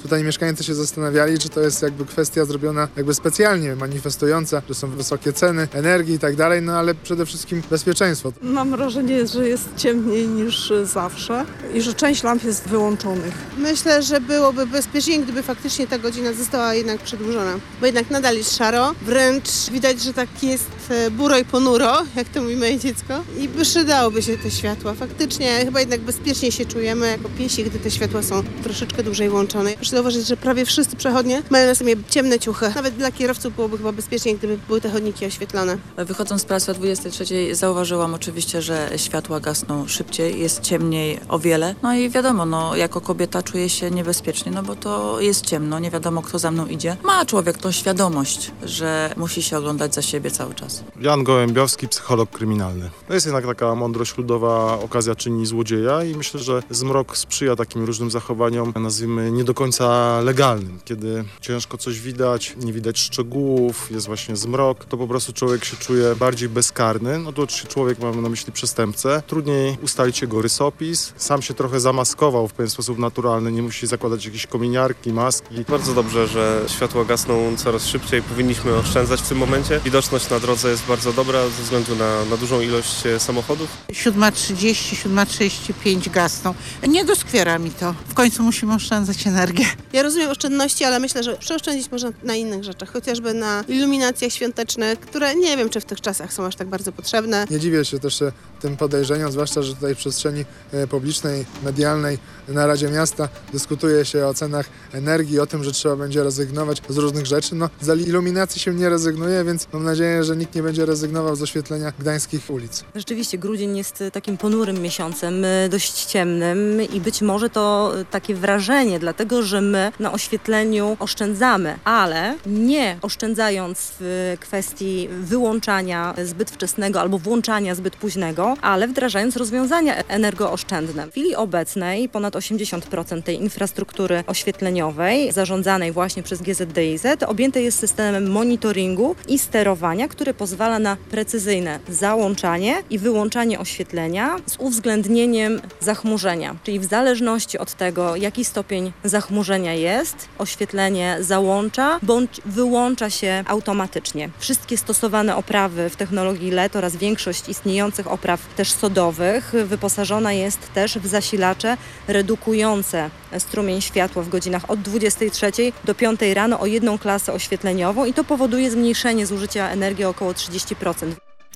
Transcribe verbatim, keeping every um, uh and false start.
tutaj mieszkańcy się zastanawiali, czy to jest jakby kwestia zrobiona jakby specjalnie, manifestująca, że są wysokie ceny energii i tak dalej, no ale przede wszystkim bezpieczeństwo. Mam wrażenie, że jest ciemniej niż zawsze i że część lamp jest wyłączonych. Myślę, że byłoby bezpieczniej, gdyby faktycznie ta godzina została jednak przedłużona, bo jednak nadal jest szaro, wręcz widać, że tak jest buro i ponuro, jak to mówi moje dziecko, i przydałoby się te światła. Faktycznie chyba jednak bezpiecznie się czujemy jako piesi, gdy te światła są troszeczkę dłużej włączone. Proszę zauważyć, że prawie wszyscy przechodnie mają na sobie ciemne ciuchy. Nawet dla kierowców byłoby chyba bezpieczniej, gdyby były te chodniki oświetlone. Wychodząc z pracy o dwudziestej trzeciej zauważyłam oczywiście, że światła gasną szybciej, jest ciemniej o wiele. No i wiadomo, no jako kobieta czuję się niebezpiecznie, no bo to jest ciemno, nie wiadomo kto za mną idzie. Ma człowiek tą świadomość, że musi się oglądać za siebie cały czas. Jan Gołębiowski, psycholog kryminalny. To jest jednak taka mądrość ludowa, okazja czyni złodzieja i myślę, że zmrok sprzyja takim różnym zachowaniom, nazwijmy nie do końca legalnym. Kiedy ciężko coś widać, nie widać szczegółów, jest właśnie zmrok, to po prostu człowiek się czuje bardziej bezkarny. No to czy człowiek, mamy na myśli przestępcę, trudniej ustalić jego rysopis. Sam się trochę zamaskował w pewien sposób naturalny, nie musi zakładać jakieś kominiarki, maski. Bardzo dobrze, że światła gasną coraz szybciej. Powinniśmy oszczędzać w tym momencie. Widoczność na drodze jest bardzo dobra ze względu na, na dużą ilość samochodów. siódma trzydzieści, siódma trzydzieści pięć gasną. Nie doskwiera mi to. W końcu musimy oszczędzać energię. Ja rozumiem oszczędności, ale myślę, że przeoszczędzić można na innych rzeczach, chociażby na iluminacjach świątecznych, które nie wiem, czy w tych czasach są aż tak bardzo potrzebne. Nie dziwię się też tym podejrzeniom, zwłaszcza, że tutaj w przestrzeni publicznej, medialnej na Radzie Miasta dyskutuje się o cenach energii, o tym, że trzeba będzie rezygnować z różnych rzeczy. No, z iluminacji się nie rezygnuje, więc mam nadzieję, że nikt nie będzie rezygnował z oświetlenia gdańskich ulic. Rzeczywiście grudzień jest takim ponurym miesiącem, dość ciemnym i być może to takie wrażenie, dlatego że my na oświetleniu oszczędzamy, ale nie oszczędzając w kwestii wyłączania zbyt wczesnego albo włączania zbyt późnego, ale wdrażając rozwiązania energooszczędne. W chwili obecnej ponad osiemdziesiąt procent tej infrastruktury oświetleniowej zarządzanej właśnie przez G Z D I Z objęte jest systemem monitoringu i sterowania, który pozwala na precyzyjne załączanie i wyłączanie oświetlenia z uwzględnieniem zachmurzenia. Czyli w zależności od tego, jaki stopień zachmurzenia jest, oświetlenie załącza bądź wyłącza się automatycznie. Wszystkie stosowane oprawy w technologii L E D oraz większość istniejących opraw też sodowych wyposażona jest też w zasilacze redukujące strumień światła w godzinach od dwudziestej trzeciej do piątej rano o jedną klasę oświetleniową i to powoduje zmniejszenie zużycia energii o około trzydzieści procent.